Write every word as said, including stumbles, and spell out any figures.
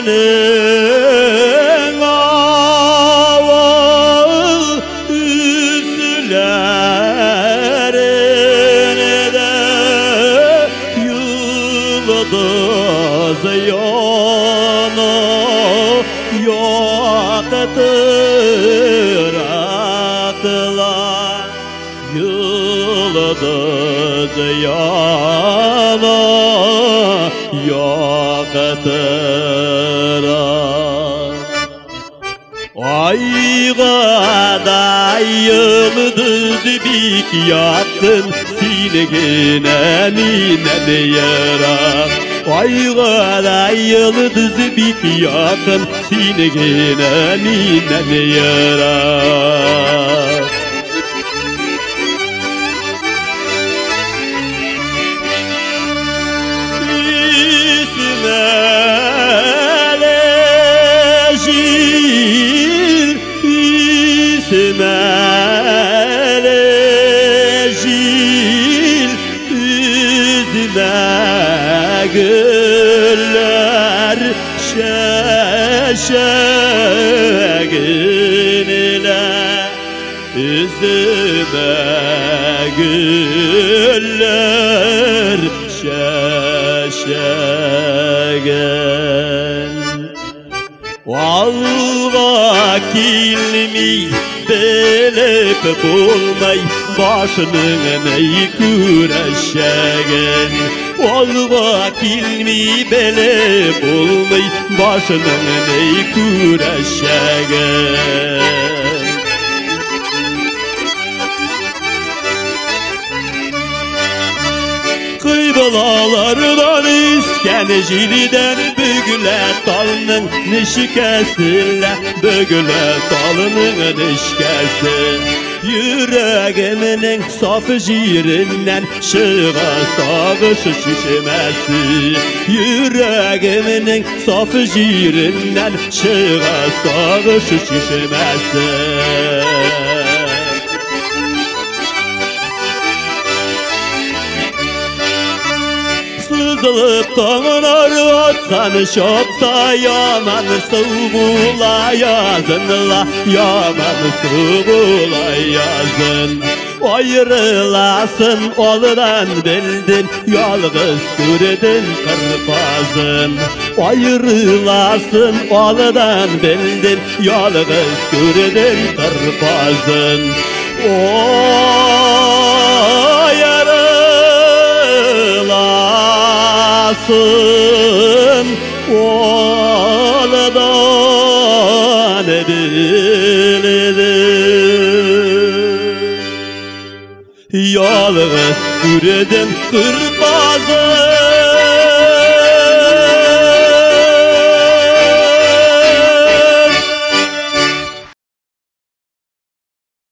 senin aval üslerinde yıldız yana yaktır aklar yıldız yana yaktır ayga da yıldız bik yaktın silgine mine yarar ayga da yıldız bik yaktın silgine mine yarar İsmelejil üzme güller şeşeginle üzme güller şeşegen Val vakilmi belep bulmay başının ey küreşegen Val vakilmi belep bulmay başının ey küreşegen Kıybılalardan isken jiliden bügüle dalının nişkesile bügüle dalının nişkesi Yüreğiminin saf jirinden şığa sağış şişmesi Yüreğiminin saf jirinden şığa sağış şişmesi Sızılıp dağınar atkan şopta yaman sıvula yazınla yaman sıvula yazın Ayrılasın oldan bildin yalğız gördün kırpazın Ayrılasın oldan bildin yalğız gördün kırpazın Ayrılasın oldan bildin yalğız gördün kırpazın